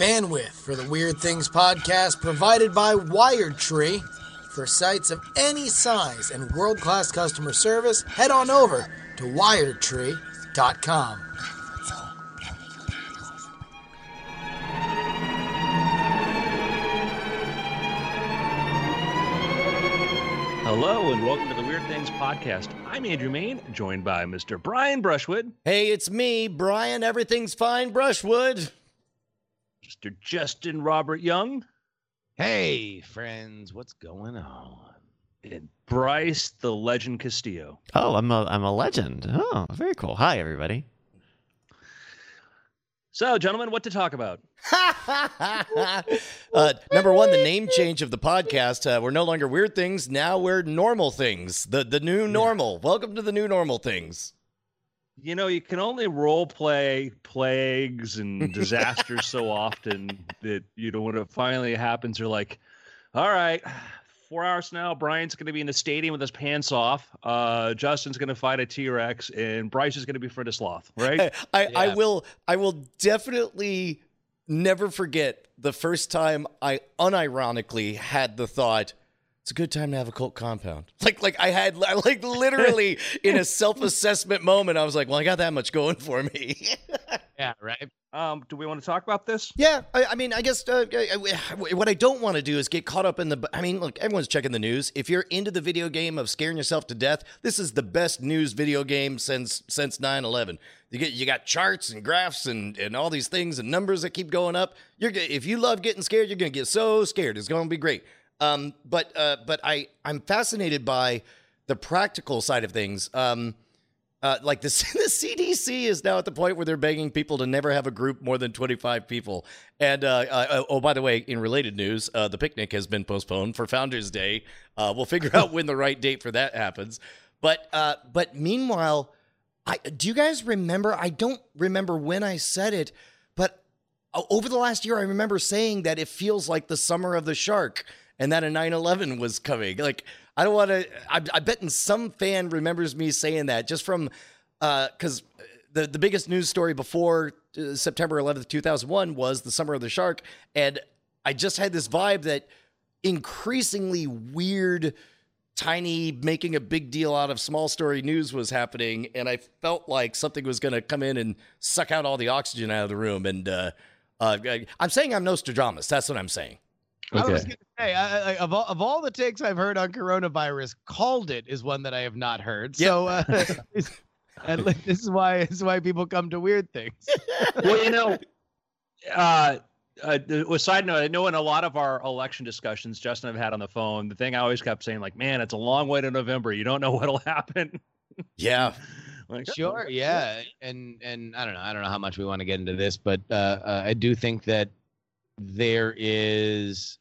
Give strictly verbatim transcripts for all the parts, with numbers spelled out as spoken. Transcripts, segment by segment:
Bandwidth for the Weird Things podcast provided by WiredTree. For sites of any size and world-class customer service, head on over to wired tree dot com. Hello and welcome to the Weird Things podcast. I'm Andrew Main, joined by Mister Brian Brushwood. Hey, it's me, Brian. Everything's fine, Brushwood. Mister Justin Robert Young. Hey, friends, what's going on? And Bryce the Legend Castillo. Oh, I'm a I'm a legend. Oh, very cool. Hi, everybody. So, gentlemen, what to talk about? uh, number one, the name change of the podcast. Uh, we're no longer Weird Things. Now we're Normal Things. The the new normal. Welcome to the new normal things. You know, you can only role play plagues and disasters so often that, you know, when it finally happens, you're like, all right, four hours from now, Brian's going to be in the stadium with his pants off. Uh, Justin's going to fight a T-Rex, and Bryce is going to be Fred a Sloth, right? I, Yeah. I will I will definitely never forget the first time I unironically had the thought, it's a good time to have a cult compound. Like, like I had, like, literally in a self-assessment moment, I was like, well, I got that much going for me. Yeah, right. Um, do we want to talk about this? Yeah, I, I mean, I guess uh, I- I- what I don't want to do is get caught up in the. I mean, look, everyone's checking the news. If you're into the video game of scaring yourself to death, this is the best news video game since since nine eleven. You get you got charts and graphs and, and all these things and numbers that keep going up. You're g- if you love getting scared, you're gonna get so scared. It's gonna be great. Um, but uh, but I I'm fascinated by the practical side of things. Um, uh, like the the C D C is now at the point where they're begging people to never have a group more than twenty-five people. And uh, uh, oh, by the way, in related news, uh, the picnic has been postponed for Founders Day. Uh, we'll figure out when the right date for that happens. But uh, but meanwhile, I do you guys remember? I don't remember when I said it, but uh, over the last year, I remember saying that it feels like the summer of the shark. And that a nine eleven was coming. Like, I don't want to, I, I bet some fan remembers me saying that just from, because uh, the, the biggest news story before uh, September eleventh, two thousand one was the summer of the shark. And I just had this vibe that increasingly weird, tiny, making a big deal out of small story news was happening. And I felt like something was going to come in and suck out all the oxygen out of the room. And uh, uh, I'm saying I'm Nostradamus. That's what I'm saying. I was going to say, I, I, of all of all the takes I've heard on coronavirus, called it is one that I have not heard. So, uh, and like, this is why this is why people come to Weird Things. Well, you know, uh, uh, a side note, I know in a lot of our election discussions, Justin and I've had on the phone, the thing I always kept saying, like, man, it's a long way to November. You don't know what'll happen. Yeah. Like, Sure, yeah, and and I don't know, I don't know how much we want to get into this, but uh, uh, I do think that there is.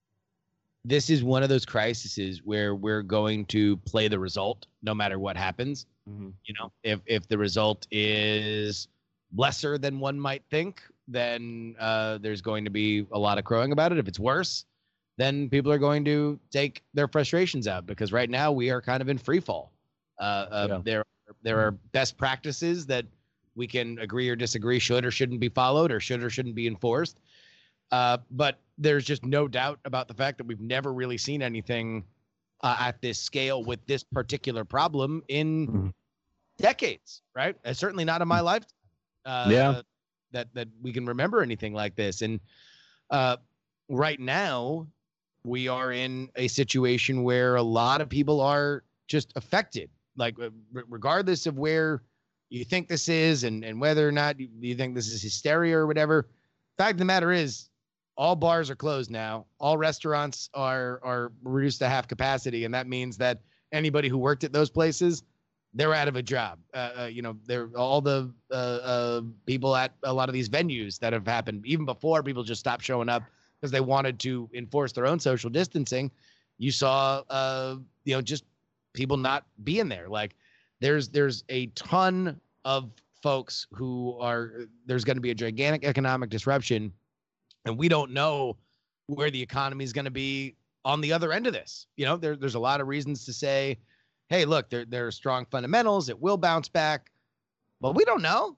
This is one of those crises where we're going to play the result no matter what happens. Mm-hmm. You know, if if the result is lesser than one might think, then uh, there's going to be a lot of crowing about it. If it's worse, then people are going to take their frustrations out because right now we are kind of in free fall. Uh, uh, Yeah. There there are best practices that we can agree or disagree should or shouldn't be followed or should or shouldn't be enforced. Uh, but there's just no doubt about the fact that we've never really seen anything uh, at this scale with this particular problem in Mm-hmm. decades, right? Uh, certainly not in my lifetime. Uh, Yeah. That that we can remember anything like this. And uh, right now, we are in a situation where a lot of people are just affected. Like, uh, r- regardless of where you think this is and, and whether or not you, you think this is hysteria or whatever, fact of the matter is, all bars are closed now. All restaurants are are reduced to half capacity, and that means that anybody who worked at those places, they're out of a job. Uh, uh, you know, they're all the uh, uh, people at a lot of these venues that have happened even before people just stopped showing up because they wanted to enforce their own social distancing. You saw, uh, you know, just people not being there. Like, there's there's a ton of folks who are. There's going to be a gigantic economic disruption. And we don't know where the economy is going to be on the other end of this. You know, there, there's a lot of reasons to say, hey, look, there, there are strong fundamentals. It will bounce back. But we don't know.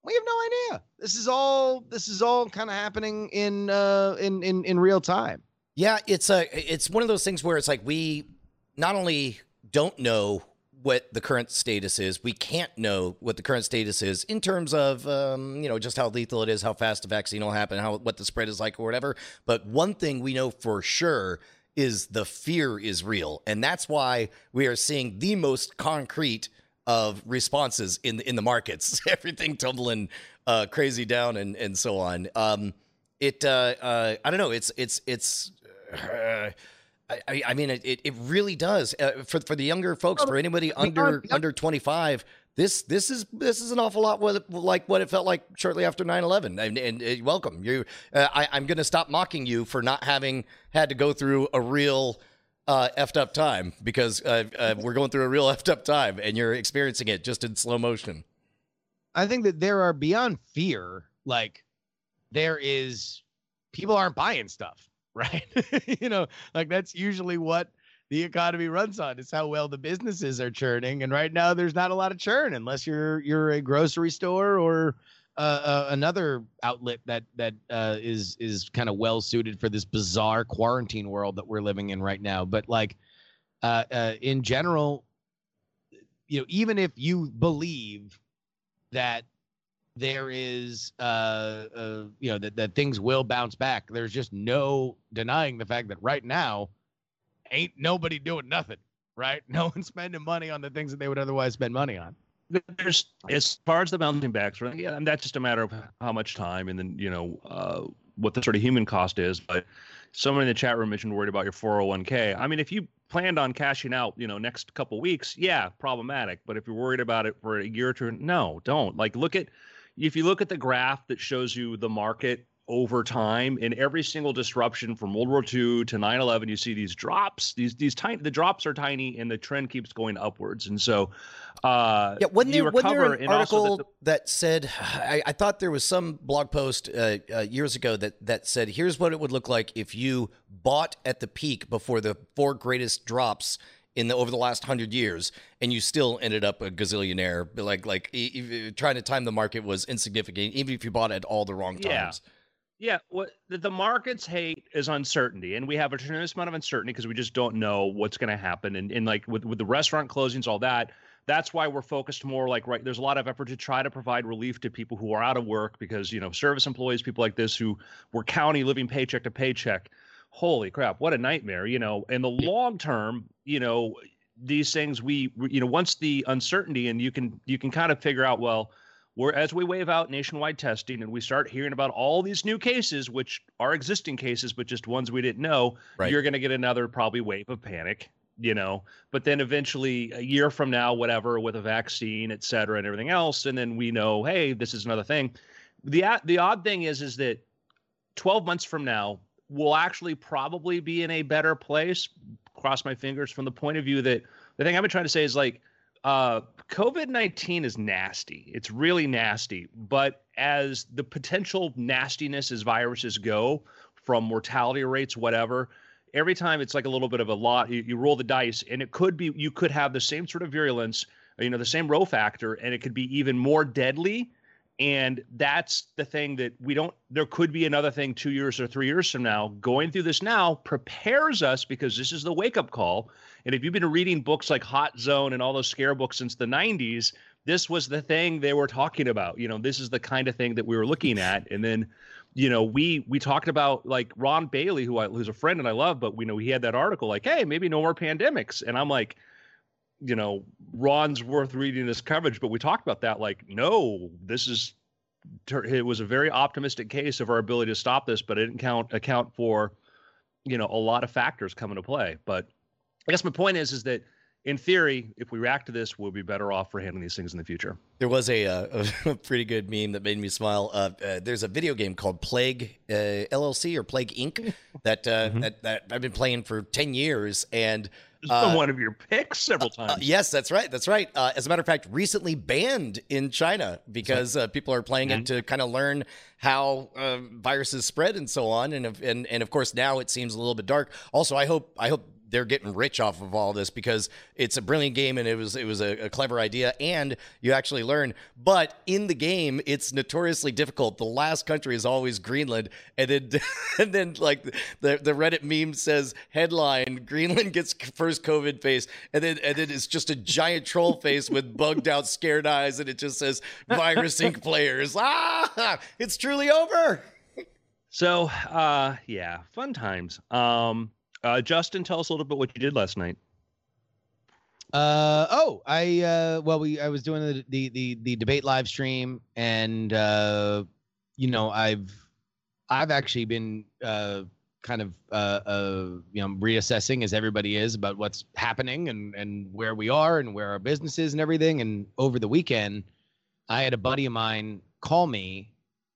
We have no idea. This is all this is all kind of happening in uh in in in real time. Yeah, it's a it's one of those things where it's like we not only don't know what the current status is, we can't know what the current status is in terms of um, you know, just how lethal it is, how fast the vaccine will happen, how what the spread is like or whatever. But one thing we know for sure is the fear is real, and that's why we are seeing the most concrete of responses in in the markets. Everything tumbling uh, crazy down and and so on. Um, it uh, uh, I don't know. It's it's it's. Uh, I, I mean, it, it really does uh, for for the younger folks, for anybody under under twenty-five. This this is this is an awful lot what, like what it felt like shortly after nine eleven. And, and uh, welcome you. Uh, I, I'm going to stop mocking you for not having had to go through a real uh, effed up time, because uh, uh, we're going through a real effed up time, and you're experiencing it just in slow motion. I think that there are beyond fear, like there is people aren't buying stuff. Right. You know, like that's usually what the economy runs on. It's how well the businesses are churning. And right now there's not a lot of churn unless you're you're a grocery store or uh, uh, another outlet that that uh, is is kind of well suited for this bizarre quarantine world that we're living in right now. But like uh, uh, in general, you know, even if you believe that there is, uh, uh, you know, that, that things will bounce back, there's just no denying the fact that right now ain't nobody doing nothing, right? No one's spending money on the things that they would otherwise spend money on. There's, as far as the bouncing backs, right? Yeah, and that's just a matter of how much time and then, you know, uh, what the sort of human cost is. But someone in the chat room mentioned worried about your four oh one k. I mean, if you planned on cashing out, you know, next couple weeks, yeah, problematic. But if you're worried about it for a year or two, no, don't. Like, look at, if you look at the graph that shows you the market over time, in every single disruption from World War Two to nine eleven, you see these drops. These these tiny the drops are tiny, and the trend keeps going upwards. And so, uh, yeah, wasn't there, wasn't there an and article the, that said? I, I thought there was some blog post uh, uh, years ago that that said, "Here's what it would look like if you bought at the peak before the four greatest drops in the over the last hundred years, and you still ended up a gazillionaire." Like like e- e- trying to time the market was insignificant, even if you bought at all the wrong times. Yeah. Yeah, what the markets hate is uncertainty, and we have a tremendous amount of uncertainty because we just don't know what's going to happen. And, and like with, with the restaurant closings, all that, that's why we're focused more like, right, there's a lot of effort to try to provide relief to people who are out of work because, you know, service employees, people like this who were counting, living paycheck to paycheck. Holy crap, what a nightmare, you know. In the long term, you know, these things we, you know, once the uncertainty, and you can you can kind of figure out, well, We're, as we wave out nationwide testing and we start hearing about all these new cases, which are existing cases, but just ones we didn't know, right, you're going to get another probably wave of panic, you know, but then eventually a year from now, whatever, with a vaccine, et cetera, and everything else. And then we know, hey, this is another thing. The, the odd thing is, is that twelve months from now, we'll actually probably be in a better place, cross my fingers, from the point of view that the thing I've been trying to say is like, Uh, COVID nineteen is nasty. It's really nasty. But as the potential nastiness as viruses go, from mortality rates, whatever, every time it's like a little bit of a lot, you, you roll the dice, and it could be, you could have the same sort of virulence, you know, the same rho factor, and it could be even more deadly. And that's the thing that we don't, there could be another thing two years or three years from now. Going through this now prepares us, because this is the wake-up call. And if you've been reading books like Hot Zone and all those scare books since the nineties, this was the thing they were talking about. You know, this is the kind of thing that we were looking at. And then, you know, we we talked about like Ron Bailey, who I, who's a friend and I love, but we know he had that article like, hey, maybe no more pandemics. And I'm like, you know, Ron's worth reading this coverage, but we talked about that. Like, no, this is, it was a very optimistic case of our ability to stop this, but it didn't count account for, you know, a lot of factors come into play. But I guess my point is, is that in theory, if we react to this, we'll be better off for handling these things in the future. There was a, uh, a pretty good meme that made me smile. Uh, uh, there's a video game called Plague uh, L L C or Plague Incorporated that, uh, mm-hmm. that that I've been playing for ten years, and it's been uh, one of your picks several times. Uh, yes, that's right. That's right. Uh, as a matter of fact, recently banned in China because uh, people are playing mm-hmm. it to kind of learn how uh, viruses spread and so on. And, and and of course now it seems a little bit dark. Also, I hope I hope they're getting rich off of all this because it's a brilliant game and it was it was a, a clever idea and you actually learn. But in the game, it's notoriously difficult. The last country is always Greenland, and then and then like the the Reddit meme says headline: Greenland gets first COVID face, and then and then it's just a giant troll face with bugged out, scared eyes, and it just says Virus Incorporated players. Ah, it's truly over. So, uh, yeah, fun times. Um. Uh, Justin, tell us a little bit what you did last night. Uh oh, I uh well we I was doing the the the, the debate live stream, and uh you know I've I've actually been uh kind of uh uh you know reassessing, as everybody is, about what's happening and and where we are and where our business is and everything. And over the weekend, I had a buddy of mine call me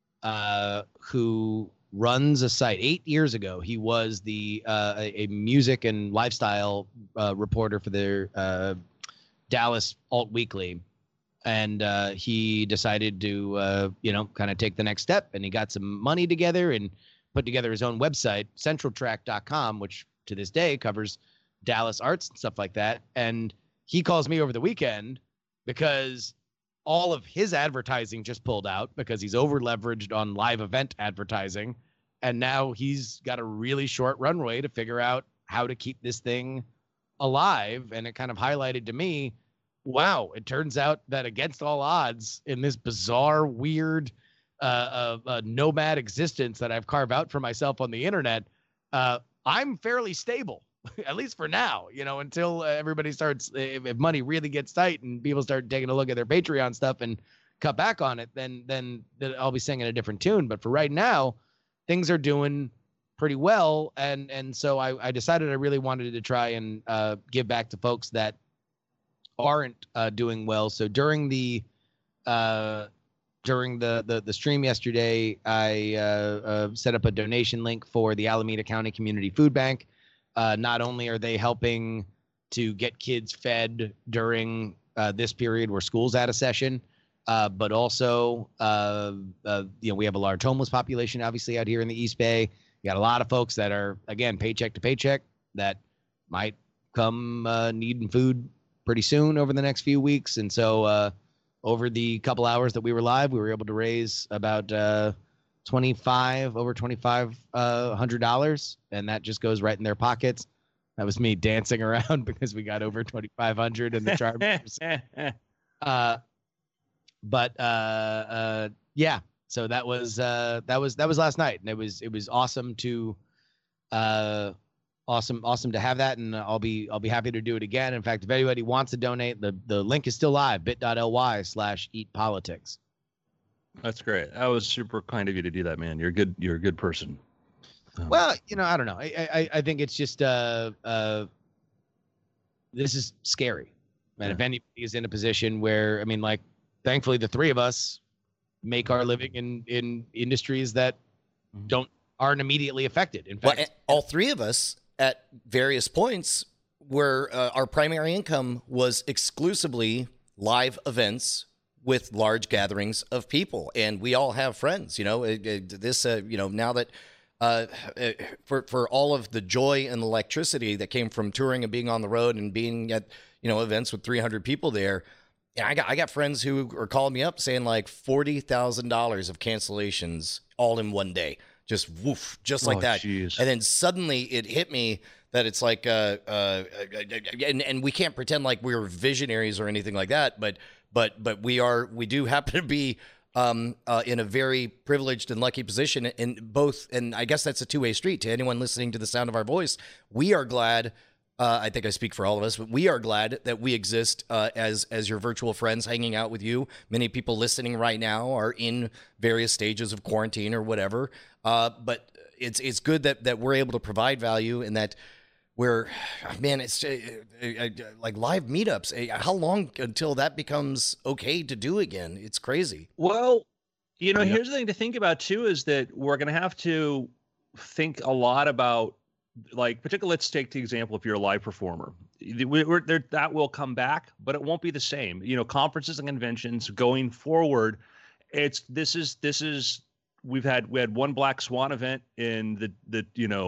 uh who runs a site. Eight years ago, he was the uh, a, a music and lifestyle uh, reporter for the uh, Dallas Alt Weekly, and uh, he decided to uh, you know kind of take the next step, and he got some money together and put together his own website, central track dot com, which to this day covers Dallas arts and stuff like that. And he calls me over the weekend because all of his advertising just pulled out because he's over leveraged on live event advertising. And now he's got a really short runway to figure out how to keep this thing alive. And it kind of highlighted to me, wow, it turns out that against all odds in this bizarre, weird, uh, uh, uh nomad existence that I've carved out for myself on the internet, uh, I'm fairly stable. At least for now, you know, until everybody starts, if, if money really gets tight and people start taking a look at their Patreon stuff and cut back on it, then, then, then I'll be singing a different tune. But for right now, things are doing pretty well. And, and so I, I decided I really wanted to try and uh, give back to folks that aren't uh, doing well. So during the, uh, during the, the, the stream yesterday, I uh, uh, set up a donation link for the Alameda County Community Food Bank. Uh, not only are they helping to get kids fed during uh, this period where school's out of session, uh, but also, uh, uh, you know, we have a large homeless population, obviously, out here in the East Bay. You got a lot of folks that are, again, paycheck to paycheck that might come uh, needing food pretty soon over the next few weeks. And so uh, over the couple hours that we were live, we were able to raise about uh, twenty-five over twenty-five hundred dollars, and that just goes right in their pockets. That was me dancing around because we got over twenty-five hundred in the chart. uh, but uh, uh, yeah, so that was uh, that was that was last night, and it was it was awesome to uh, awesome awesome to have that, and I'll be I'll be happy to do it again. In fact, if anybody wants to donate, the the link is still live: bit.ly slash eat politics. That's great. That was super kind of you to do that, man. You're a good. You're a good person. Um, Well, you know, I don't know. I I, I think it's just uh uh this is scary, and Yeah. if anybody is in a position where, I mean, like, thankfully the three of us make our living in in industries that Mhm. don't aren't immediately affected. In Well, fact, and all three of us at various points where uh, our primary income was exclusively live events with large gatherings of people, and we all have friends. You know, it, it, this. Uh, you know, now that uh, uh, for for all of the joy and electricity that came from touring and being on the road and being at you know events with three hundred people there. And I got I got friends who are calling me up saying like forty thousand dollars of cancellations all in one day, just woof, just like Oh, that. jeez. And then suddenly it hit me that it's like, uh, uh, and and we can't pretend like we're visionaries or anything like that, but but but we are we do happen to be um, uh, in a very privileged and lucky position in both, and I guess that's a two way street. To anyone listening to the sound of our voice, we are glad. Uh, I think I speak for all of us, but we are glad that we exist uh, as as your virtual friends, hanging out with you. Many people listening right now are in various stages of quarantine or whatever. Uh, but it's it's good that that we're able to provide value, and that we're, man, it's uh, uh, like live meetups. Uh, How long until that becomes okay to do again? It's crazy. Well, you know, Yeah. here's the thing to think about too, is that we're going to have to think a lot about, like, particularly, let's take the example, if you're a live performer, we- we're, there, that will come back, but it won't be the same. You know, conferences and conventions going forward, it's, this is, this is, we've had, we had one Black Swan event in the, the, you know,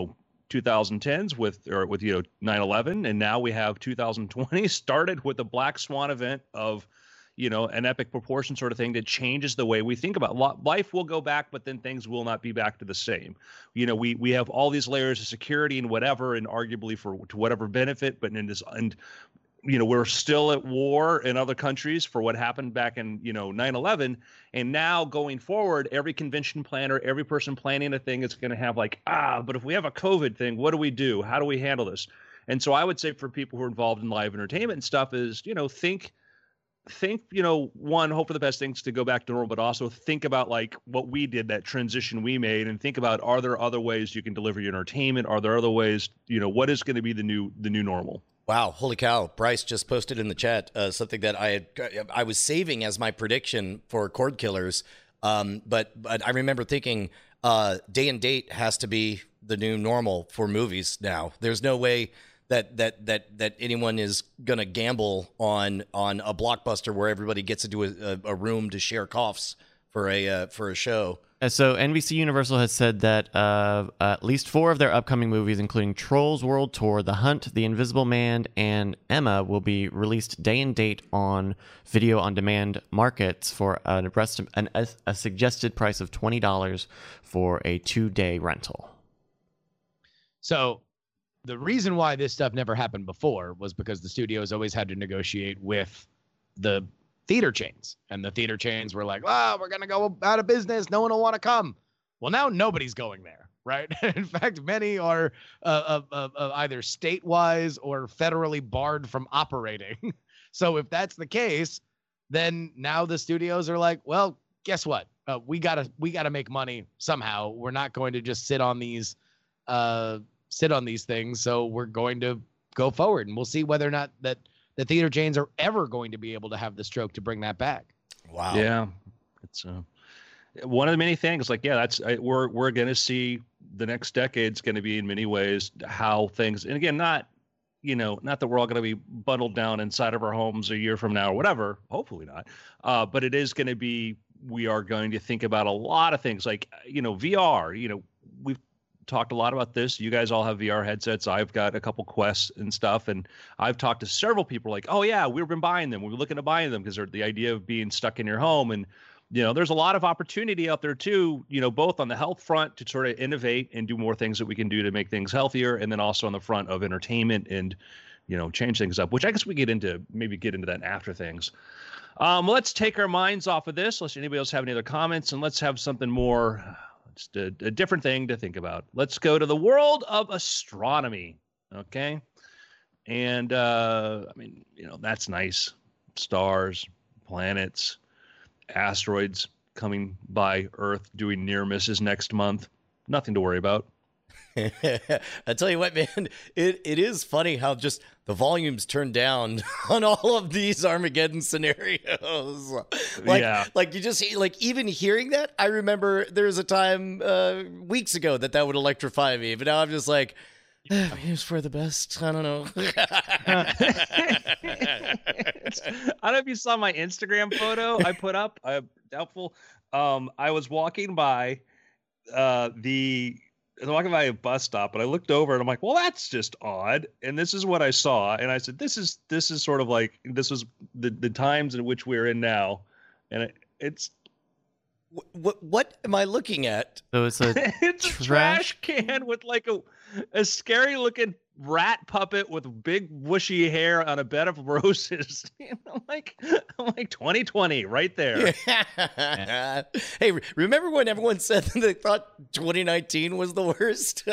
two thousand tens with or with you know nine eleven, and now we have two thousand twenty started with the Black Swan event of you know an epic proportion sort of thing that changes the way we think about Lo- life. Will go back, but then things will not be back to the same. You know, we we have all these layers of security and whatever, and arguably for to whatever benefit, but in this and you know, we're still at war in other countries for what happened back in, you know, nine eleven. And now going forward, every convention planner, every person planning a thing is going to have like, ah, but if we have a COVID thing, what do we do? How do we handle this? And so I would say for people who are involved in live entertainment and stuff is, you know, think, think, you know, one, hope for the best things to go back to normal, but also think about like what we did, that transition we made, and think about, are there other ways you can deliver your entertainment? Are there other ways, you know, what is going to be the new, the new normal? Wow, holy cow. Bryce just posted in the chat uh, something that I had I was saving as my prediction for Cord Killers. Um, but but I remember thinking uh, day and date has to be the new normal for movies now. There's no way that that that that anyone is going to gamble on on a blockbuster where everybody gets into a, a room to share coughs for a uh, for a show. Uh, So N B C Universal has said that uh, at least four of their upcoming movies, including Trolls World Tour, The Hunt, The Invisible Man, and Emma, will be released day and date on video on demand markets for an, an, a, a suggested price of twenty dollars for a two-day rental. So the reason why this stuff never happened before was because the studios always had to negotiate with the theater chains, and the theater chains were like, oh, we're going to go out of business. No one will want to come. Well, now nobody's going there, right? In fact, many are uh, uh, uh, either state-wise or federally barred from operating. So if that's the case, then now the studios are like, well, guess what? Uh, we gotta we gotta make money somehow. We're not going to just sit on these uh, sit on these things. So we're going to go forward, and we'll see whether or not that the theater chains are ever going to be able to have the stroke to bring that back. Wow. Yeah, it's uh, one of the many things. Like, yeah, that's I, we're we're going to see the next decade's going to be in many ways how things. And again, not you know, not that we're all going to be bundled down inside of our homes a year from now or whatever. Hopefully not. Uh, but it is going to be. We are going to think about a lot of things like you know V R. You know, we've talked a lot about this. You guys all have V R headsets. I've got a couple Quests and stuff, and I've talked to several people like, oh yeah, we've been buying them. We're looking to buying them because they're the idea of being stuck in your home. And you know, there's a lot of opportunity out there too, you know, both on the health front to sort of innovate and do more things that we can do to make things healthier, and then also on the front of entertainment and you know change things up, which I guess we get into maybe get into that after things. Um, let's take our minds off of this. Let's anybody else have any other comments, and let's have something more. Just a, a different thing to think about. Let's go to the world of astronomy, okay? And, uh, I mean, you know, that's nice. Stars, planets, asteroids coming by Earth, doing near misses next month. Nothing to worry about. I tell you what, man, it, it is funny how just the volumes turn down on all of these Armageddon scenarios. Like, yeah. like you just like even hearing that, I remember there was a time uh, weeks ago that that would electrify me, but now I'm just like, eh, it's for the best. I don't know. I don't know if you saw my Instagram photo I put up. I'm doubtful. Um, I was walking by uh, the. I was walking by a bus stop, and I looked over, and I'm like, "Well, that's just odd." And this is what I saw, and I said, "This is this is sort of like this is the the times in which we're in now," and it, it's what what am I looking at? So it's a it's a trash can with like a a scary looking rat puppet with big whooshy hair on a bed of roses. And I'm like, I'm like twenty twenty right there. Yeah. Hey, remember when everyone said that they thought twenty nineteen was the worst?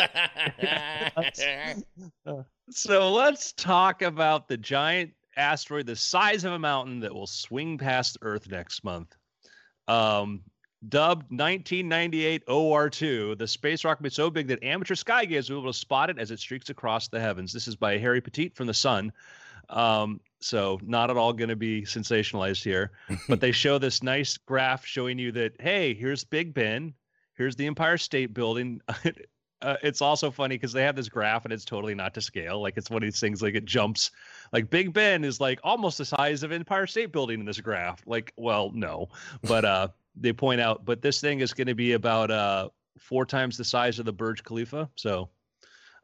So let's talk about the giant asteroid the size of a mountain that will swing past Earth next month. Um, dubbed nineteen ninety-eight O R two, the space rocket will be so big that amateur sky gazers will be able to spot it as it streaks across the heavens. This is by Harry Petit from The Sun. Um, so not at all going to be sensationalized here, but they show this nice graph showing you that, hey, here's Big Ben, here's the Empire State Building. Uh, it's also funny because they have this graph and it's totally not to scale. Like it's one of these things like it jumps. Like Big Ben is like almost the size of Empire State Building in this graph. Like, well, no, but uh, they point out, but this thing is going to be about uh, four times the size of the Burj Khalifa. So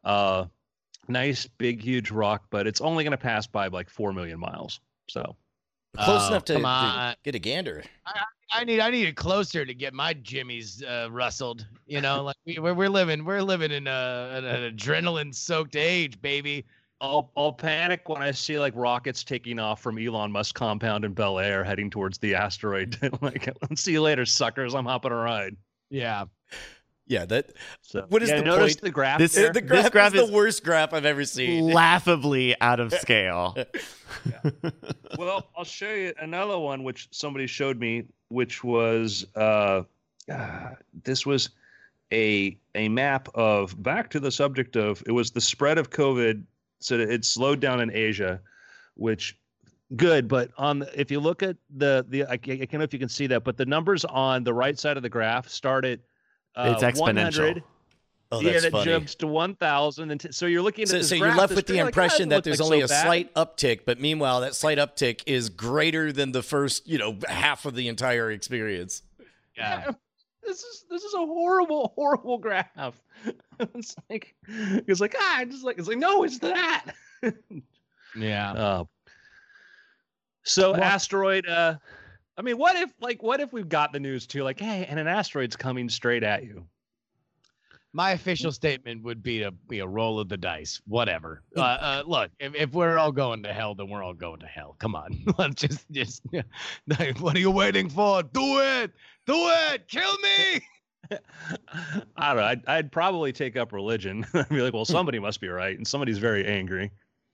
Uh, nice, big, huge rock, but it's only going to pass by like four million miles. So Close Oh, enough to, come to on. get a gander. I, I need I need it closer to get my jimmies uh, rustled. You know, like we, we're we're living we're living in a, an, an adrenaline soaked age, baby. I'll I'll panic when I see like rockets taking off from Elon Musk compound in Bel Air, heading towards the asteroid. Like, see you later, suckers. I'm hopping a ride. Yeah. Yeah, that. So, What is yeah, the notice point? the graph This- there? The graph, graph is, is- the worst graph I've ever seen. Laughably out of scale. Well, I'll show you another one which somebody showed me, which was uh, uh, this was a a map of, back to the subject of, it was the spread of COVID. So it slowed down in Asia, which good. But on the, if you look at the the I, I can't know if you can see that, but the numbers on the right side of the graph started. Uh, It's exponential. one hundred. Oh, Yeah, that's that funny. jumps to one thousand. And t- so you're looking at So, this so you're graph left that's with the pretty, like, ah, impression it that looks there's like only so a bad. slight uptick, but meanwhile, that slight uptick is greater than the first, you know, half of the entire experience. Yeah. This is this is a horrible, horrible graph. It's like it's like ah, I just like it's like no, it's that. Yeah. Uh, so Well- asteroid. Uh, I mean, what if like what if we've got the news too? Like, hey, and an asteroid's coming straight at you. My official statement would be to be a roll of the dice. Whatever. Uh, uh, look, if, if we're all going to hell, then we're all going to hell. Come on. Let's just just. What are you waiting for? Do it. Do it. Kill me. I don't know. I'd, I'd probably take up religion. I'd be like, well, somebody must be right, and somebody's very angry.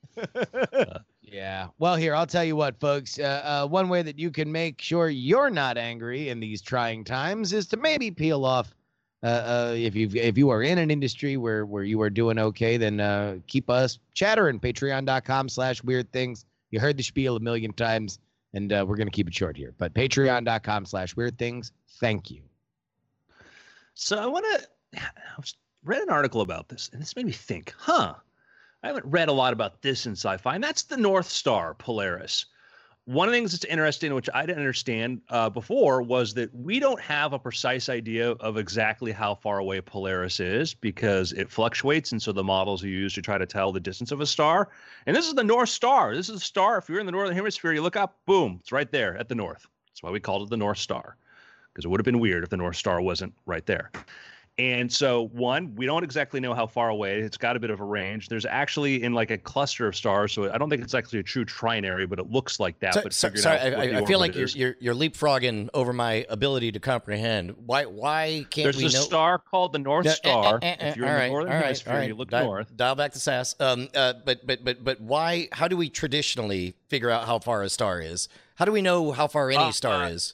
Yeah. Well, here, I'll tell you what, folks. Uh, uh, one way that you can make sure you're not angry in these trying times is to maybe peel off. Uh, uh, if you if you are in an industry where where you are doing okay, then uh, keep us chattering. Patreon dot com slash weird things. You heard the spiel a million times, and uh, we're gonna keep it short here. But Patreon dot com slash weird things. Thank you. So I want to. I was read an article about this, and this made me think. Huh. I haven't read a lot about this in sci-fi, and that's the North Star, Polaris. One of the things that's interesting, which I didn't understand uh, before, was that we don't have a precise idea of exactly how far away Polaris is because it fluctuates, and so the models are used to try to tell the distance of a star. And this is the North Star. This is a star. If you're in the Northern Hemisphere, you look up, boom, it's right there at the north. That's why we called it the North Star, because it would have been weird if the North Star wasn't right there. And so, one, we don't exactly know how far away. It's got a bit of a range. There's actually in like a cluster of stars, so I don't think it's actually a true trinary, but it looks like that. So- but so- figuring sorry, out what I, the I feel orbit like you're, is. you're you're leapfrogging over my ability to comprehend. Why why can't There's we a know? star called the North No, eh, Star. eh, eh, If you're all in right, the Northern all right, Hemisphere, all right. you look Dial- north. Dial back the sass. Um, uh, but but but but why? How do we traditionally figure out how far a star is? How do we know how far any Uh, star uh, is?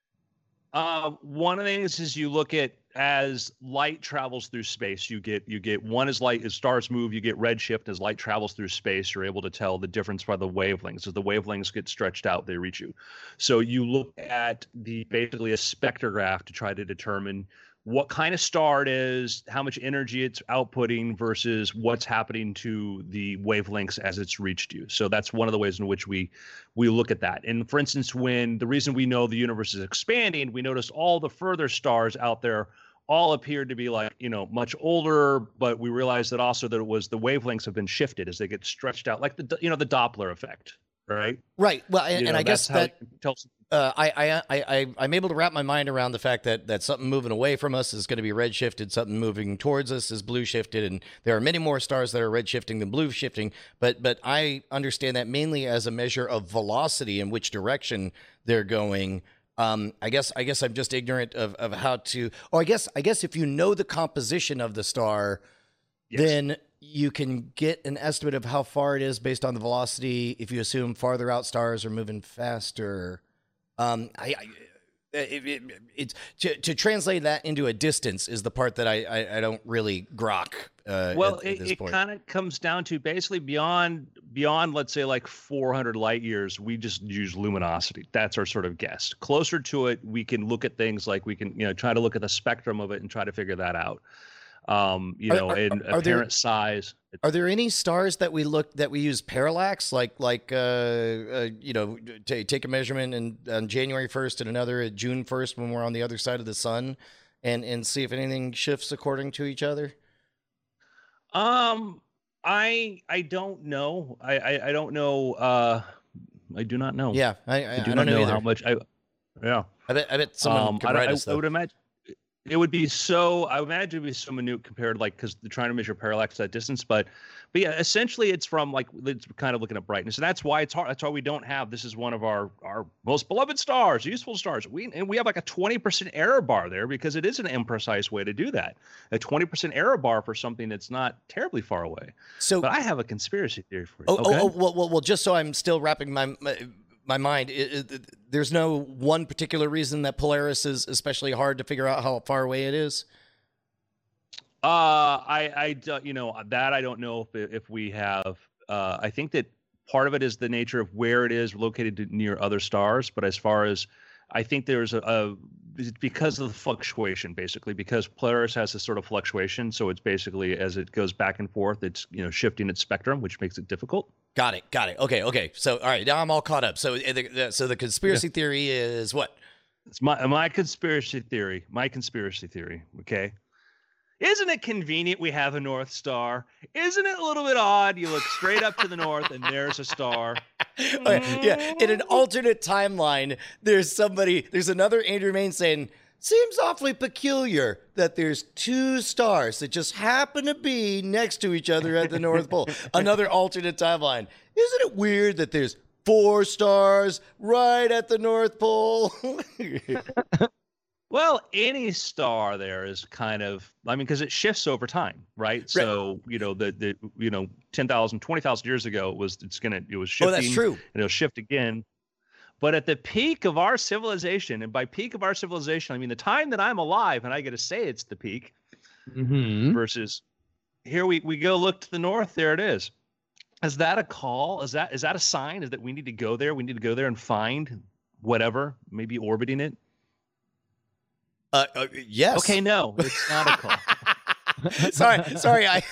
Uh, one of the things is you look at as light travels through space, you get you get one as light as stars move, you get redshift as light travels through space. You're able to tell the difference by the wavelengths. As the wavelengths get stretched out, they reach you. So you look at the basically a spectrograph to try to determine what kind of star it is, how much energy it's outputting versus what's happening to the wavelengths as it's reached you. So that's one of the ways in which we we look at that. And for instance, when the reason we know the universe is expanding, we noticed all the further stars out there all appeared to be like, you know, much older, but we realized that also that it was the wavelengths have been shifted as they get stretched out, like the, you know, the Doppler effect, right? Right. Well, and, You and know, I guess that's how that you can tell some- uh, I, I I I I'm able to wrap my mind around the fact that that something moving away from us is going to be red shifted, something moving towards us is blue shifted, and there are many more stars that are red shifting than blue shifting. But but I understand that mainly as a measure of velocity in which direction they're going. Um, I guess I guess I'm just ignorant of, of how to. Oh, I guess I guess if you know the composition of the star, Yes. then you can get an estimate of how far it is based on the velocity. If you assume farther out stars are moving faster, um, I, I it, it, it's to, to translate that into a distance is the part that I I, I don't really grok. Uh, well, at, at it, this it point. kind of comes down to basically beyond beyond let's say like four hundred light years, we just use luminosity. That's our sort of guess. Closer to it, we can look at things like we can you know try to look at the spectrum of it and try to figure that out. Um, you Are- know, are- in are there- apparent size. Are there any stars that we look that we use parallax, like like uh, uh, you know, t- take a measurement and on January first and another at June first when we're on the other side of the sun, and and see if anything shifts according to each other? Um, I I don't know. I I, I don't know. Uh, I do not know. Yeah, I, I, I do I not don't know, know either. how much. I yeah. I bet I bet someone Um, could I, write I, us I though. would imagine it would be so. I imagine it'd be so minute compared, like, because they're trying to measure parallax at distance. But, but yeah, essentially, it's from like it's kind of looking at brightness, and that's why it's hard. That's why we don't have. This is one of our our most beloved stars, useful stars. We and we have like a twenty percent error bar there because it is an imprecise way to do that. A twenty percent error bar for something that's not terribly far away. So, But I have a conspiracy theory for you. oh, Okay? oh, oh, well, well, well, just so I'm still wrapping my my, my mind. It, it, there's no one particular reason that Polaris is especially hard to figure out how far away it is. Uh, I, I, do- you know, that I don't know if if we have. Uh, I think that part of it is the nature of where it is located near other stars. But as far as, I think there's a, a it's because of the fluctuation, basically, because Polaris has this sort of fluctuation. So it's basically as it goes back and forth, it's you know shifting its spectrum, which makes it difficult. Got it. Got it. Okay. Okay. So, all right. Now I'm all caught up. So, uh, the, the, so the conspiracy theory is what? It's my my conspiracy theory. My conspiracy theory. Okay. Isn't it convenient we have a North Star? Isn't it a little bit odd? You look straight up to the north and there's a star. Okay, yeah. In an alternate timeline, there's somebody, there's another Andrew Main saying, seems awfully peculiar that there's two stars that just happen to be next to each other at the North Pole. Another alternate timeline. Isn't it weird that there's four stars right at the North Pole? Well, any star there is kind of, I mean, because it shifts over time, right? So, you know, the, the you know, ten thousand, twenty thousand years ago, it was, it's going to, it was shifting. Oh, that's true. And it'll shift again. But at the peak of our civilization, and by peak of our civilization, I mean the time that I'm alive and I get to say it's the peak Mm-hmm. versus here we, we go look to the north, there it is. Is that a call? Is that, is that a sign? Is that we need to go there? We need to go there and find whatever, maybe orbiting it? Uh, uh, yes. Okay, no, it's not a call. sorry, sorry. I,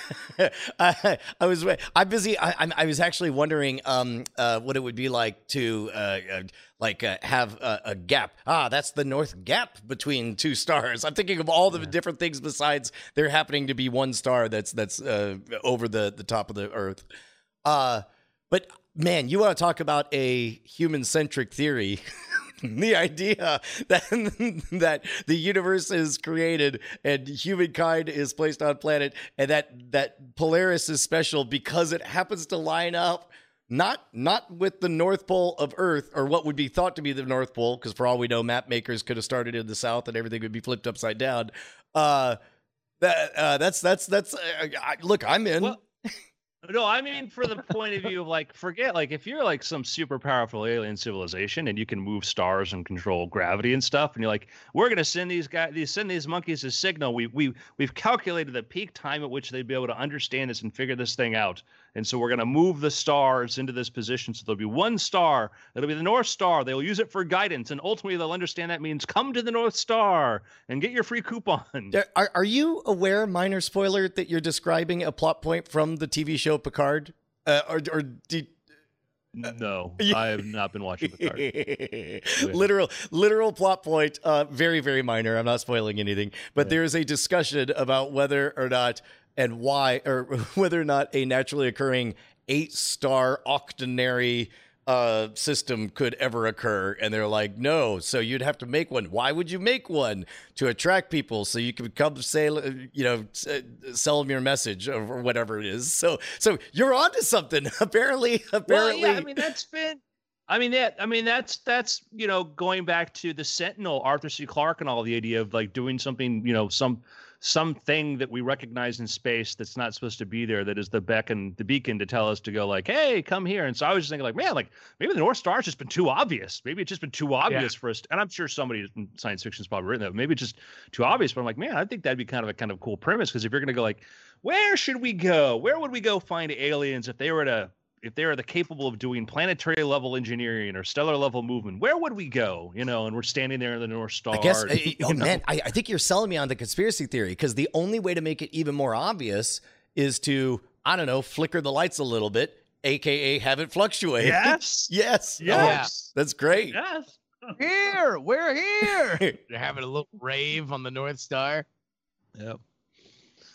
I, I was, I'm busy. I, I'm, I was actually wondering, um, uh, what it would be like to, uh, uh like, uh, have a, a gap. Ah, that's the North Gap between two stars. I'm thinking of all the Yeah. different things besides there happening to be one star that's that's uh, over the the top of the Earth. Uh, but man, you want to talk about a human centric theory? The idea that that the universe is created and humankind is placed on planet, and that that Polaris is special because it happens to line up not not with the North Pole of Earth, or what would be thought to be the North Pole, because for all we know, map makers could have started in the south and everything would be flipped upside down. Uh, that uh, that's that's that's uh, I, look, I'm in. Well, no, I mean, for the point of view of like, forget, like, if you're like some super powerful alien civilization and you can move stars and control gravity and stuff, and you're like, we're gonna send these guys, these send these monkeys a signal. We we we've calculated the peak time at which they'd be able to understand this and figure this thing out, and so we're gonna move the stars into this position. So there'll be one star. It'll be the North Star. They'll use it for guidance, and ultimately they'll understand that means come to the North Star and get your free coupon. Are, are you aware, minor spoiler, that you're describing a plot point from the T V show Picard? Uh, or or did, No, I have not been watching Picard. literal literal plot point, uh, very, very minor. I'm not spoiling anything. But Yeah. there is a discussion about whether or not and why, or whether or not a naturally occurring eight-star octenary uh, system could ever occur. And they're like, no, so you'd have to make one. Why would you make one? To attract people so you can come say, you know, sell them your message or whatever it is. So, so you're onto something. Apparently, apparently. Well, yeah, I mean that's been. I mean that. I mean that's that's you know going back to the Sentinel, Arthur C. Clarke, and all the idea of like doing something, you know, some something that we recognize in space that's not supposed to be there, that is the beacon, the beacon to tell us to go like, hey, come here. And so I was just thinking like, man, like maybe the North Star's just been too obvious. Maybe it's just been too obvious for us. And I'm sure somebody in science fiction's probably written that. Maybe it's just too obvious. But I'm like, man, I think that'd be kind of a kind of cool premise, because if you're gonna go like, where should we go? Where would we go find aliens if they were to if they are the capable of doing planetary level engineering or stellar level movement? Where would we go? You know, and we're standing there in the North Star. I guess, you oh know? man, I, I think you're selling me on the conspiracy theory, because the only way to make it even more obvious is to, I don't know, flicker the lights a little bit, A K A have it fluctuate. Yes. Yes. Yes. Oh, that's great. Yes. Here, we're here. They're having a little rave on the North Star. Yep.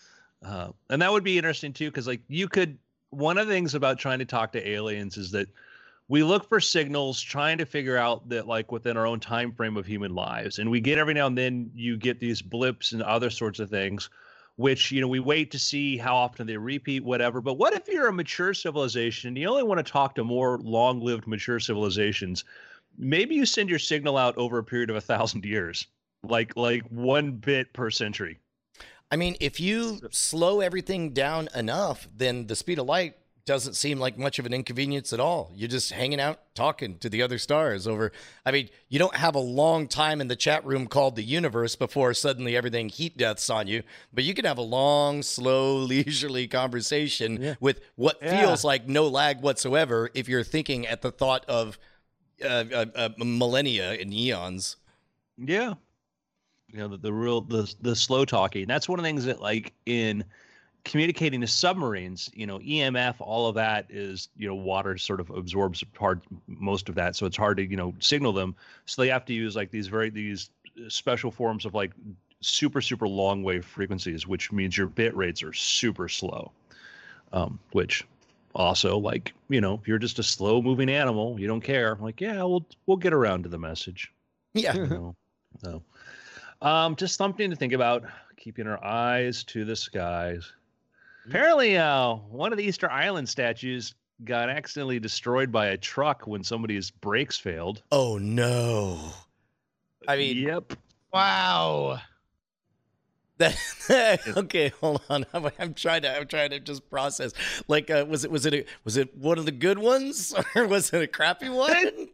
Uh, and that would be interesting too, because like you could. One of the things about trying to talk to aliens is that we look for signals, trying to figure out that like within our own time frame of human lives, and we get every now and then you get these blips and other sorts of things, which you know we wait to see how often they repeat, whatever. But what if you're a mature civilization and you only want to talk to more long-lived mature civilizations? Maybe you send your signal out over a period of a thousand years, like like one bit per century. I mean, if you slow everything down enough, then the speed of light doesn't seem like much of an inconvenience at all. You're just hanging out, talking to the other stars over. I mean, you don't have a long time in the chat room called the universe before suddenly everything heat deaths on you. But you can have a long, slow, leisurely conversation yeah. with what yeah. feels like no lag whatsoever if you're thinking at the thought of uh, uh, uh, millennia and eons. Yeah. You know, the, the real, the, the slow talking. That's one of the things that like in communicating to submarines, you know, E M F, all of that is, you know, water sort of absorbs hard, most of that. So it's hard to, you know, signal them. So they have to use like these very, these special forms of like super, super long wave frequencies, which means your bit rates are super slow. Um, which also like, you know, if you're just a slow moving animal, you don't care. Like, yeah, we'll, we'll get around to the message. Yeah. You know, so, um, just something to think about, keeping our eyes to the skies. Apparently, uh, one of the Easter Island statues got accidentally destroyed by a truck when somebody's brakes failed. Oh, no. I mean, yep. Wow. That okay, hold on. I'm, I'm trying to. I'm trying to just process. Like, uh, was it? Was it? A, was it one of the good ones, or was it a crappy one?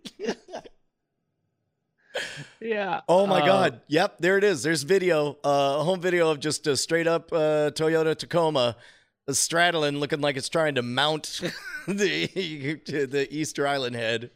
Yeah. Oh my uh, God. Yep. There it is. There's video. Uh, home video of just a straight up uh, Toyota Tacoma straddling, looking like it's trying to mount the the Easter Island head.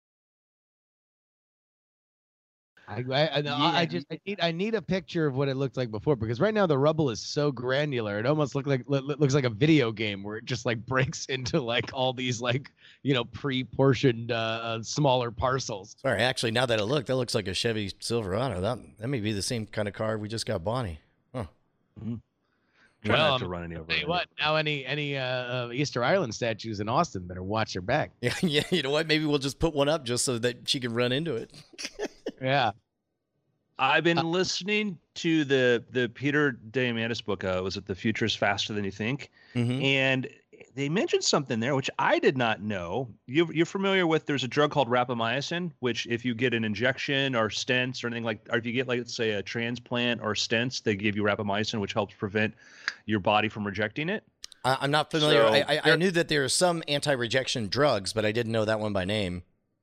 I I, I, Yeah. I just I need I need a picture of what it looked like before, because right now the rubble is so granular. It almost look like lo- looks like a video game where it just like breaks into like all these like, you know, pre-portioned uh, smaller parcels. Sorry, actually, now that I look, that looks like a Chevy Silverado. That that may be the same kind of car we just got Bonnie. Huh. Mm-hmm. Try Well, not to run any over. Tell you what, now any any uh, uh, Easter Island statues in Austin better watch their back. Yeah, yeah. You know what? Maybe we'll just put one up just so that she can run into it. Yeah. I've been uh, listening to the the Peter Diamandis book. Uh, was it The Future is Faster Than You Think? Mm-hmm. And they mentioned something there which I did not know. You, you're familiar with? There's a drug called rapamycin, which if you get an injection or stents or anything like, or if you get like let's say a transplant or stents, they give you rapamycin, which helps prevent your body from rejecting it. I, I'm not familiar. So, I, I, I knew that there are some anti-rejection drugs, but I didn't know that one by name.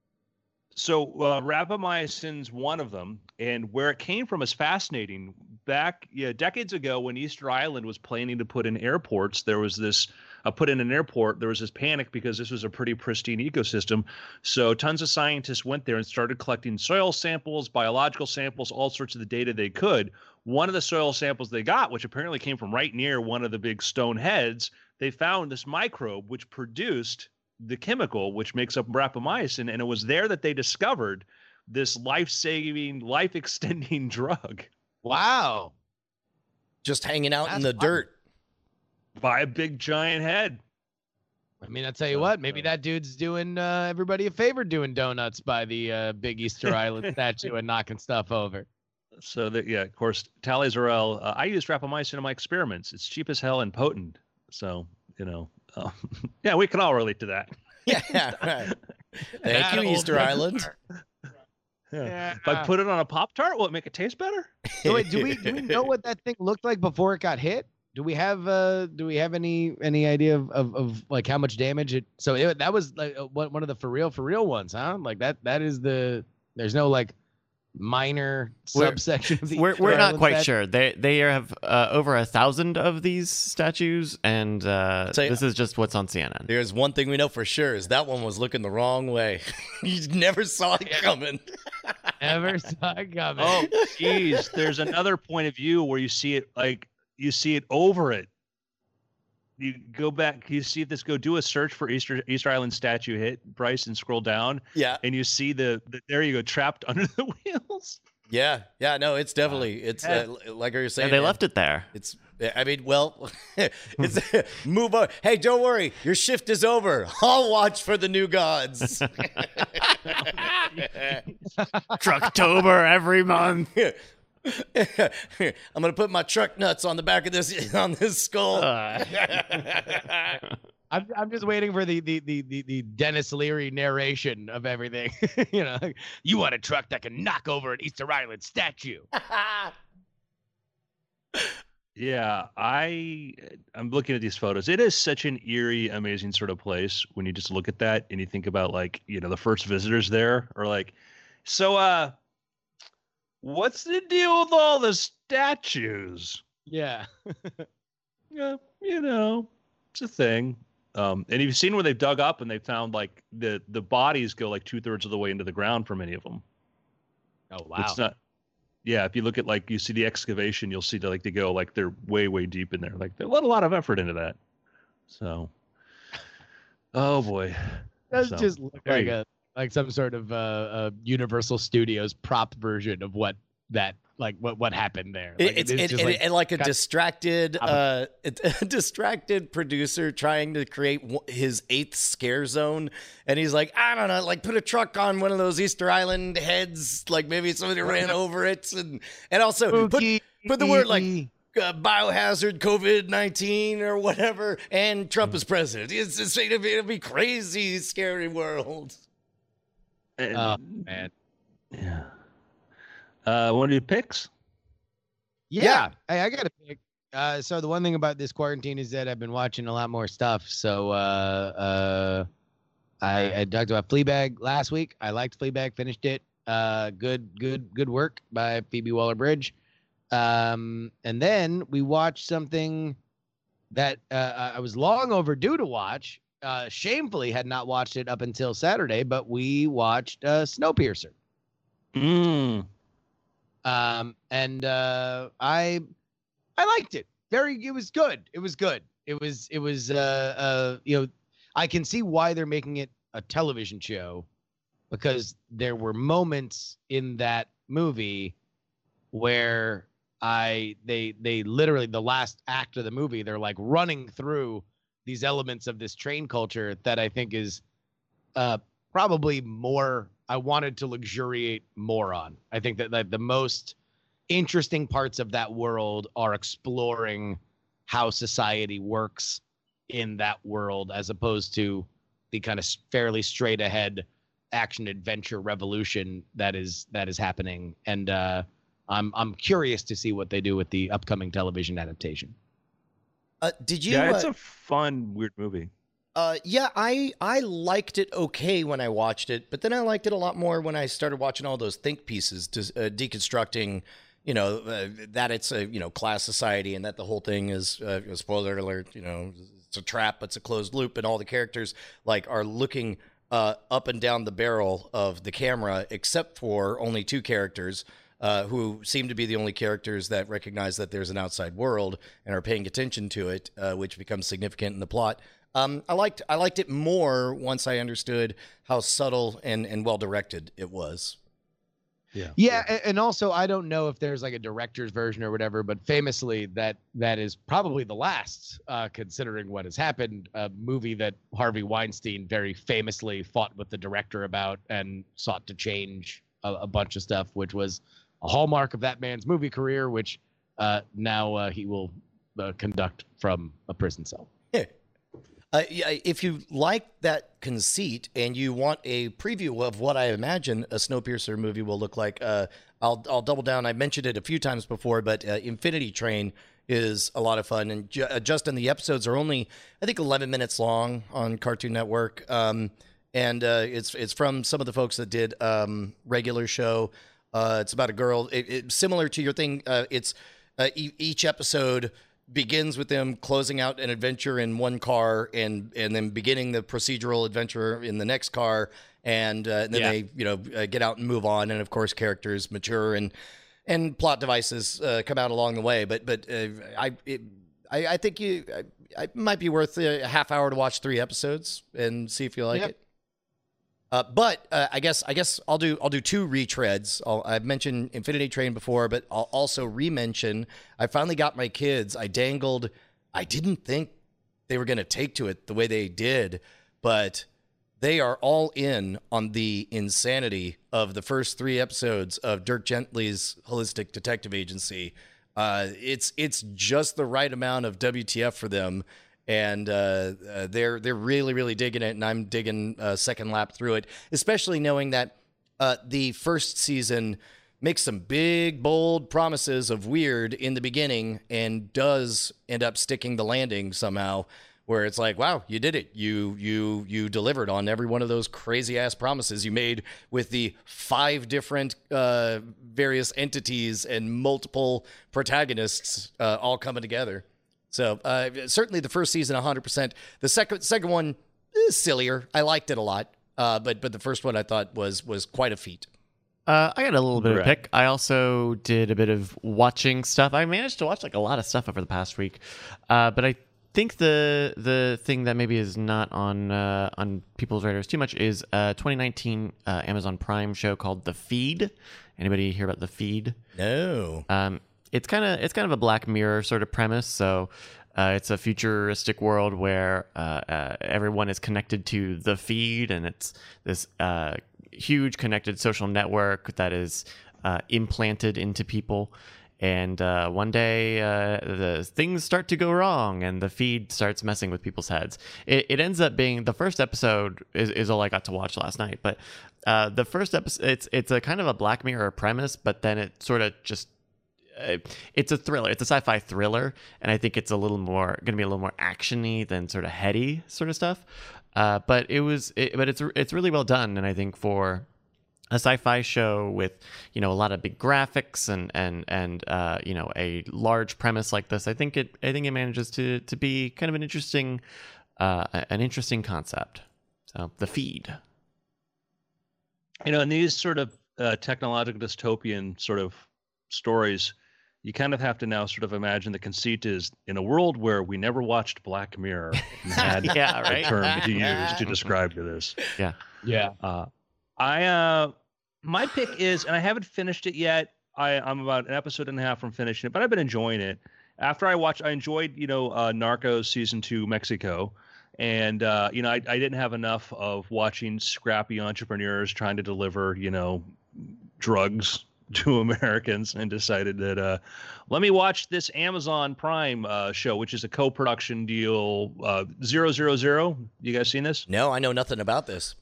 So uh, rapamycin's one of them, and where it came from is fascinating. Back yeah, decades ago, when Easter Island was planning to put in airports, there was this uh, put in an airport. There was this panic because this was a pretty pristine ecosystem. So tons of scientists went there and started collecting soil samples, biological samples, all sorts of the data they could. One of the soil samples they got, which apparently came from right near one of the big stone heads, they found this microbe which produced the chemical which makes up rapamycin, and it was there that they discovered this life-saving, life-extending drug. Wow. Just hanging out That's in the fun. dirt. By a big giant head. I mean, I'll tell you what, maybe that dude's doing uh, everybody a favor doing donuts by the uh, big Easter Island statue and knocking stuff over. So that, yeah, of course, Tali Zarel, uh, I used rapamycin in my experiments. It's cheap as hell and potent. So, you know, uh, yeah, we can all relate to that. Yeah, right. Thank you, Easter Island. Yeah. Yeah. If I put it on a Pop-Tart, will it make it taste better? So wait, do we do we know what that thing looked like before it got hit? Do we have uh do we have any any idea of of, of like how much damage it? So it, that was like uh, one one of the for real for real ones, huh? Like that that is the there's no like minor We're- subsection of the We're Easter we're not Island quite statue? sure. They they have uh, over a thousand of these statues, and uh, So- this is just what's on C N N. There's one thing we know for sure is that one was looking the wrong way. You never saw it coming. Never saw it coming. Oh, geez. There's another point of view where you see it like you see it over it. You go back, you see this, go do a search for Easter Easter Island statue hit, Bryce, and scroll down, Yeah, and you see the, the there you go, trapped under the wheels. yeah, yeah. No, it's definitely it's uh, like you were saying. And they man, left it there. It's I mean, well, it's move on. Hey, don't worry, your shift is over. I'll watch for the new gods. Trucktober every month. I'm gonna put my truck nuts on the back of this on this skull. Uh, I'm I'm just waiting for the the the the, the Dennis Leary narration of everything. You know, like, you want a truck that can knock over an Easter Island statue. Yeah, I I'm looking at these photos. It is such an eerie, amazing sort of place when you just look at that and you think about, like, you know, the first visitors there are like, so uh what's the deal with all the statues? Yeah. Yeah, you know, it's a thing. Um, and you've seen where they've dug up and they found like the the bodies go like two thirds of the way into the ground for many of them. Oh wow. It's not. Yeah, if you look at like you see the excavation, you'll see that like they go like they're way way deep in there. Like they let a lot of effort into that. So, oh boy, Does So, just look there like you- a like some sort of uh, uh Universal Studios prop version of what that like what what happened there. Like, It- it's is it, just it- like- and like a got- distracted, uh, a distracted producer trying to create w- his eighth scare zone, and he's like, I don't know, like put a truck on one of those Easter Island heads, like maybe somebody ran over it, and and also put put the word like uh, biohazard COVID nineteen or whatever, and Trump is president. It's just it'll be, it'll be crazy, scary world. and- Oh man. yeah. Uh, want to do picks? Yeah. Yeah. Hey, I got to pick. Uh, so the one thing about this quarantine is that I've been watching a lot more stuff. So uh, uh, I, I talked about Fleabag last week. I liked Fleabag, finished it. Uh, good, good, good work by Phoebe Waller-Bridge. Um, and then we watched something that uh, I was long overdue to watch. Uh, shamefully had not watched it up until Saturday, but we watched uh, Snowpiercer. Mm. Um, and uh, I I liked it. Very, it was good. It was good. It was it was uh uh you know, I can see why they're making it a television show, because there were moments in that movie where I they they literally the last act of the movie, they're like running through these elements of this train culture that I think is uh probably more I wanted to luxuriate more on. I think that, that the most interesting parts of that world are exploring how society works in that world, as opposed to the kind of fairly straight ahead action adventure revolution that is that is happening. And uh, I'm I'm curious to see what they do with the upcoming television adaptation. Uh, did you? Yeah, it's uh, a fun, weird movie. Uh, yeah, I I liked it okay when I watched it, but then I liked it a lot more when I started watching all those think pieces, to, uh, deconstructing, you know, uh, that it's a you know class society and that the whole thing is uh, spoiler alert, you know, it's a trap, it's a closed loop, and all the characters like are looking uh, up and down the barrel of the camera, except for only two characters. Uh, who seem to be the only characters that recognize that there's an outside world and are paying attention to it, uh, which becomes significant in the plot. Um, I liked I liked it more once I understood how subtle and, and well directed it was. Yeah. Yeah, a- and also I don't know if there's like a director's version or whatever, but famously that that is probably the last, uh, considering what has happened, a movie that Harvey Weinstein very famously fought with the director about and sought to change a, a bunch of stuff, which was a hallmark of that man's movie career, which uh, now uh, he will uh, conduct from a prison cell. Uh, yeah, if you like that conceit and you want a preview of what I imagine a Snowpiercer movie will look like, uh, I'll I'll double down. I mentioned it a few times before, but uh, Infinity Train is a lot of fun. And ju- uh, Justin, the episodes are only, I think, eleven minutes long on Cartoon Network. Um, and uh, it's it's from some of the folks that did um, Regular Show. Uh, it's about a girl. It, it, similar to your thing, uh, it's uh, e- each episode begins with them closing out an adventure in one car and and then beginning the procedural adventure in the next car, and, uh, and then Yeah. they you know uh, get out and move on, and of course characters mature and and plot devices uh, come out along the way. But but uh, I, it, I I think you I, it might be worth a half hour to watch three episodes and see if you like Yep. it. Uh, but uh, I guess I guess I'll do I'll do two retreads. I'll, I've mentioned Infinity Train before, but I'll also re-mention. I finally got my kids. I dangled. I didn't think they were going to take to it the way they did, but they are all in on the insanity of the first three episodes of Dirk Gently's Holistic Detective Agency. Uh, it's it's just the right amount of W T F for them. And uh, uh, they're they're really, really digging it, and I'm digging a second lap through it, especially knowing that uh, the first season makes some big, bold promises of weird in the beginning and does end up sticking the landing somehow, where it's like, wow, you did it. You you you delivered on every one of those crazy-ass promises you made with the five different uh, various entities and multiple protagonists uh, all coming together. So uh, certainly the first season, one hundred percent. The second second one is sillier. I liked it a lot, uh, but but the first one I thought was was quite a feat. Uh, I got a little bit Right. of a pick. I also did a bit of watching stuff. I managed to watch like a lot of stuff over the past week, uh, but I think the the thing that maybe is not on uh, on people's radars too much is a twenty nineteen uh, Amazon Prime show called The Feed. Anybody hear about The Feed? No. Um, it's kind of it's kind of a Black Mirror sort of premise. So uh, it's a futuristic world where uh, uh, everyone is connected to the feed, and it's this uh, huge connected social network that is uh, implanted into people. And uh, one day, uh, the things start to go wrong, and the feed starts messing with people's heads. It, it ends up being the first episode is, is all I got to watch last night. But uh, the first episode, it's it's a kind of a Black Mirror premise, but then it sort of just uh, it's a thriller. It's a sci-fi thriller, and I think it's a little more going to be a little more actiony than sort of heady sort of stuff. Uh, but it was, it, but it's it's really well done, and I think for a sci-fi show with, you know, a lot of big graphics and and and uh, you know, a large premise like this, I think it I think it manages to to be kind of an interesting uh, an interesting concept. So The Feed. You know, in these sort of uh, technological dystopian sort of stories, you kind of have to now sort of imagine the conceit is in a world where we never watched Black Mirror and had Yeah, a right. term to use to describe to this. Yeah. Yeah. Uh, I uh, my pick is, and I haven't finished it yet. I, I'm about an episode and a half from finishing it, but I've been enjoying it. After I watched, I enjoyed, you know, uh, Narcos season two, Mexico. And, uh, you know, I, I didn't have enough of watching scrappy entrepreneurs trying to deliver, you know, drugs to Americans, and decided that uh, let me watch this Amazon Prime uh, show, which is a co-production deal, uh, zero zero zero. You guys seen this? No, I know nothing about this.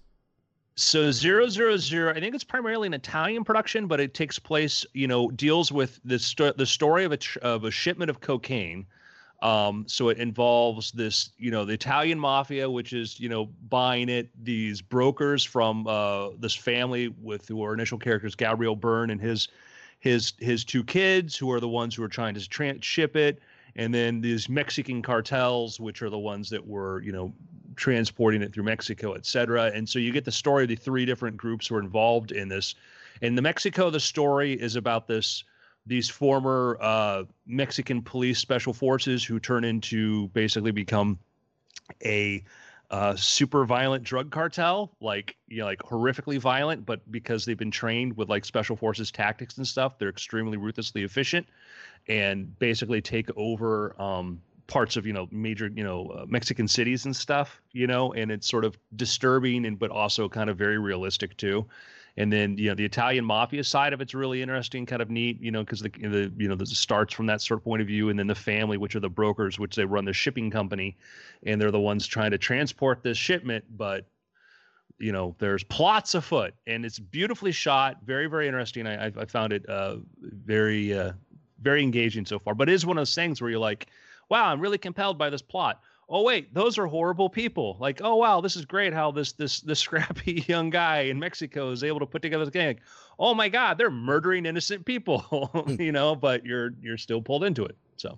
So zero zero zero, I think it's primarily an Italian production, but it takes place, you know, deals with the sto- the story of a tr- of a shipment of cocaine. Um, so it involves this, you know, the Italian mafia, which is, you know, buying it. These brokers from uh, this family with who are initial characters, Gabriel Byrne and his his his two kids, who are the ones who are trying to tra- ship it, and then these Mexican cartels, which are the ones that were, you know, transporting it through Mexico, et cetera. And so you get the story of the three different groups who are involved in this. In the Mexico, the story is about this these former uh, Mexican police special forces who turn into basically become a uh, super violent drug cartel, like, you know, like horrifically violent, but because they've been trained with like special forces tactics and stuff, they're extremely ruthlessly efficient and basically take over um, parts of, you know, major, you know, uh, Mexican cities and stuff, you know, and it's sort of disturbing and, but also kind of very realistic too. And then, you know, the Italian mafia side of it's really interesting, kind of neat, you know, because the, the, you know, this starts from that sort of point of view. And then the family, which are the brokers, which they run the shipping company, and they're the ones trying to transport this shipment. But, you know, there's plots afoot, and it's beautifully shot. Very, very interesting. I, I, I found it uh, very, uh, very engaging so far. But it is one of those things where you're like, wow, I'm really compelled by this plot. Oh wait, those are horrible people. Like, oh wow, this is great how this this this scrappy young guy in Mexico is able to put together this gang. Like, oh my God, they're murdering innocent people, you know, but you're you're still pulled into it. So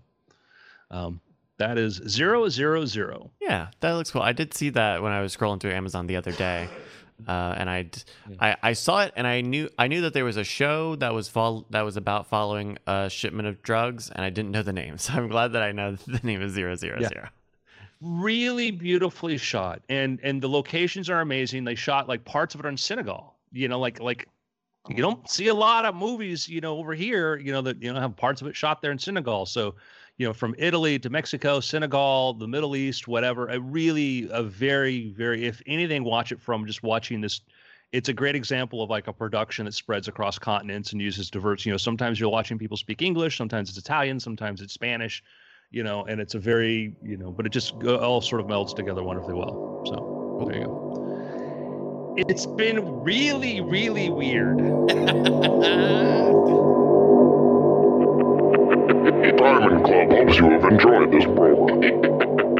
um that is zero zero zero. Yeah, that looks cool. I did see that when I was scrolling through Amazon the other day. Uh, and I, I, I saw it, and I knew I knew that there was a show that was fol- that was about following a shipment of drugs, and I didn't know the name. So I'm glad that I know the name is zero zero zero. really beautifully shot, and and the locations are amazing. They shot like parts of it are in Senegal. You know, like like you don't see a lot of movies, you know, over here, you know, that you know have parts of it shot there in Senegal. So, you know, from Italy to Mexico, Senegal, the Middle East, whatever. A really a very very if anything, watch it from just watching this. It's a great example of like a production that spreads across continents and uses diverse. You know, sometimes you're watching people speak English, sometimes it's Italian, sometimes it's Spanish. You know, and it's a very, you know, but it just all sort of melds together wonderfully well. So there you go. It's been really, really weird. Diamond Club hopes you have enjoyed this program.